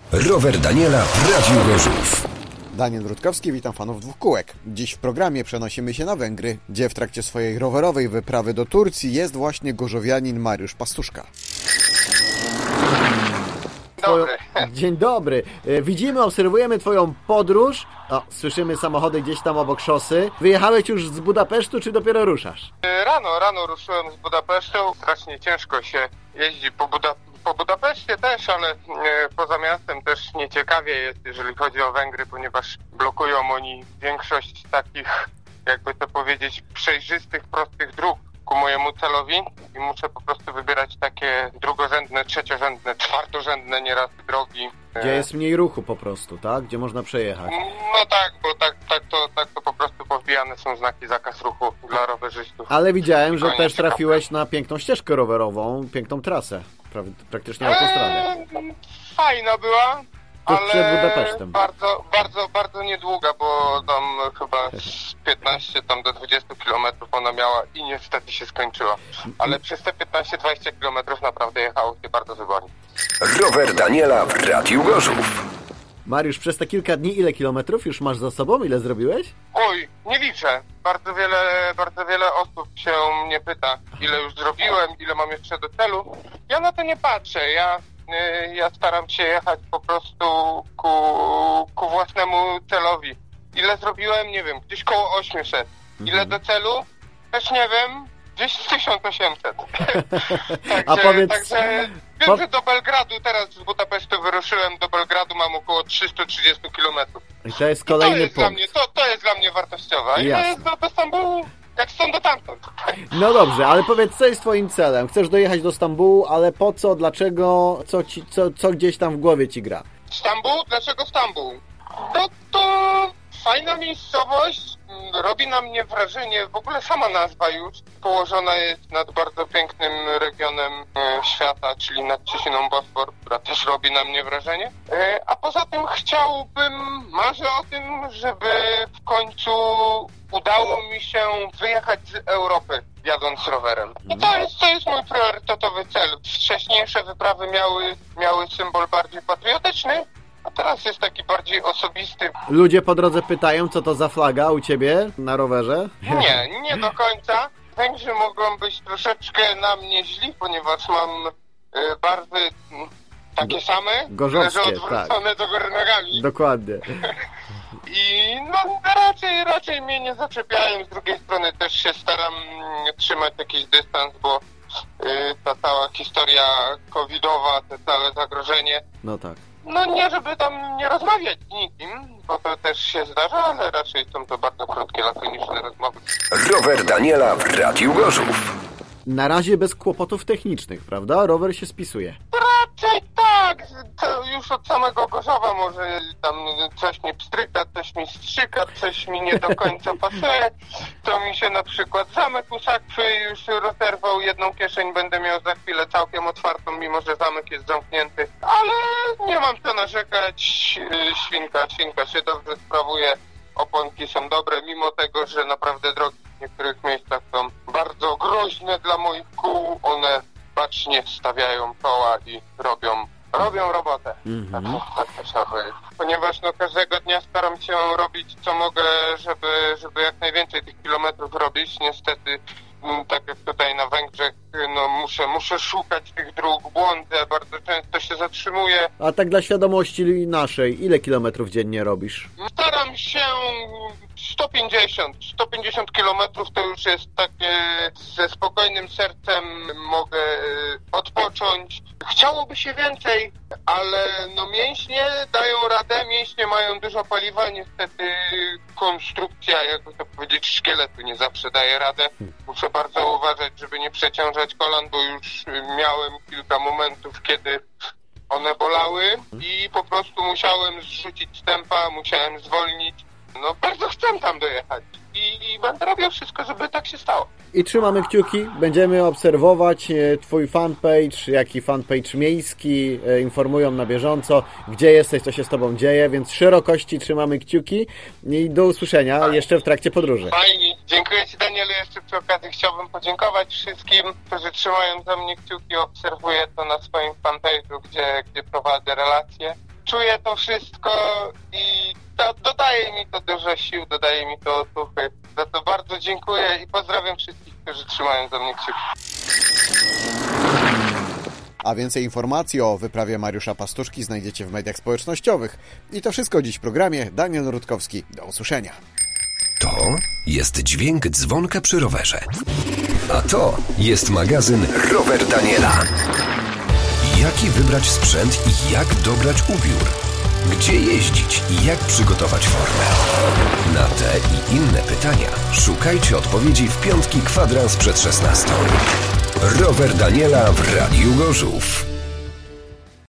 Rower Daniela w Radiu Gorzów. Daniel Rutkowski, witam fanów dwóch kółek. Dziś w programie przenosimy się na Węgry, gdzie w trakcie swojej rowerowej wyprawy do Turcji jest właśnie gorzowianin Mariusz Pastuszka. Dobry. Dzień dobry. Widzimy, obserwujemy Twoją podróż. O, słyszymy samochody gdzieś tam obok szosy. Wyjechałeś już z Budapesztu, czy dopiero ruszasz? Rano ruszyłem z Budapesztu. Strasznie ciężko się jeździ po Budapeszcie też, ale poza miastem też nieciekawie jest, jeżeli chodzi o Węgry, ponieważ blokują oni większość takich, jakby to powiedzieć, przejrzystych, prostych dróg ku mojemu celowi i muszę po prostu wybierać takie drugorzędne, trzeciorzędne, czwartorzędne nieraz drogi. Gdzie jest mniej ruchu po prostu, tak? Gdzie można przejechać. No tak, bo tak to po prostu powbijane są znaki zakaz ruchu dla rowerzystów. Ale widziałem, że też ciekawe. trafiłeś na piękną ścieżkę rowerową, piękną trasę. Praktycznie autostradę. Fajna była, Tuż przed ale Budapesztem. bardzo niedługa, bo tam chyba z 15 tam do 20 km ona miała i niestety się skończyła. Ale przez te 15-20 km naprawdę jechało się bardzo wybornie. Rower Daniela w Radiu Gorzów. Mariusz, przez te kilka dni ile kilometrów już masz za sobą? Ile zrobiłeś? Oj, nie liczę. Bardzo wiele osób się mnie pyta, ile już zrobiłem, ile mam jeszcze do celu. Ja na to nie patrzę. Ja staram się jechać po prostu ku własnemu celowi. Ile zrobiłem? Nie wiem, gdzieś koło 800. Ile do celu? Też nie wiem. Gdzieś 1800. Także wiem, że do Belgradu teraz z Budapesztu wyruszyłem. Do Belgradu mam około 330 km. I to jest kolejny punkt. To jest dla mnie wartościowe. A ile jest do Stambułu? Jak stąd do tamtąd. No dobrze, ale powiedz, co jest twoim celem? Chcesz dojechać do Stambułu, ale po co, dlaczego, co gdzieś tam w głowie ci gra? Stambuł? Dlaczego Stambuł? To fajna miejscowość, robi na mnie wrażenie, w ogóle sama nazwa już położona jest nad bardzo pięknym regionem świata, czyli nad Cieśniną Bosfor, która też robi na mnie wrażenie. A poza tym marzę o tym, żeby w końcu udało mi się wyjechać z Europy jadąc rowerem. I to jest mój priorytetowy cel. Wcześniejsze wyprawy miały symbol bardziej patriotyczny, a teraz jest taki bardziej osobisty. Ludzie po drodze pytają, co to za flaga u ciebie na rowerze? Nie do końca. Węgrzy mogą być troszeczkę na mnie źli, ponieważ mam barwy takie same, gorzowskie, leżą odwrócone do góry nogami. Dokładnie. I raczej mnie nie zaczepiają. Z drugiej strony też się staram trzymać jakiś dystans, bo ta cała historia covidowa, te całe zagrożenie. No tak. No nie, żeby tam nie rozmawiać z nikim, bo to też się zdarza, ale raczej są to bardzo krótkie, lakoniczne rozmowy. Rower Daniela w Radiu Gorzów. Na razie bez kłopotów technicznych, prawda? Rower się spisuje. Raczej tak, to już od samego Gorzowa może tam coś mi pstryka, coś mi strzyka, coś mi nie do końca pasuje. To mi się na przykład zamek u sakwy już rozerwał, jedną kieszeń będę miał za chwilę całkiem otwartą, mimo że zamek jest zamknięty. Ale nie mam co narzekać, świnka się dobrze sprawuje, oponki są dobre, mimo tego, że naprawdę drogi w niektórych miejscach są bardzo groźne dla moich kół, one bacznie stawiają koła i robią robotę. Tak trzeba powiedzieć. Ponieważ każdego dnia staram się robić co mogę, żeby jak najwięcej tych kilometrów robić. Niestety, tak jak tutaj na Węgrzech, muszę szukać tych dróg, błądzę, bardzo często się zatrzymuję. A tak dla świadomości naszej, ile kilometrów dziennie robisz? Staram się 150 kilometrów to już jest takie, ze spokojnym sercem mogę odpocząć. Chciałoby się więcej, ale mięśnie dają radę, mięśnie mają dużo paliwa, niestety konstrukcja, jakby to powiedzieć, szkieletu nie zawsze daje radę. Muszę bardzo uważać, żeby nie przeciążać kolan, bo już miałem kilka momentów, kiedy one bolały i po prostu musiałem zrzucić tempa, musiałem zwolnić. Bardzo chcę tam dojechać i będę robił wszystko, żeby tak się stało. I trzymamy kciuki, będziemy obserwować twój fanpage, jak i fanpage miejski, informują na bieżąco, gdzie jesteś, co się z tobą dzieje, więc szerokości trzymamy kciuki i do usłyszenia jeszcze w trakcie podróży. Fajnie, dziękuję ci, Danielu, jeszcze przy okazji chciałbym podziękować wszystkim, którzy trzymają za mnie kciuki, obserwuję to na swoim fanpage'u, gdzie prowadzę relacje. czuję to wszystko i dodaje mi to dużo sił, dodaje mi to otuchy. Za to bardzo dziękuję i pozdrawiam wszystkich, którzy trzymają za mnie kciuki. A więcej informacji o wyprawie Mariusza Pastuszki znajdziecie w mediach społecznościowych. I to wszystko dziś w programie. Daniel Rutkowski. Do usłyszenia. To jest dźwięk dzwonka przy rowerze. A to jest magazyn Rower Daniela. Jaki wybrać sprzęt i jak dobrać ubiór? Gdzie jeździć i jak przygotować formę? Na te i inne pytania szukajcie odpowiedzi w piątki kwadrans przed 16. Rower Daniela w Radiu Gorzów.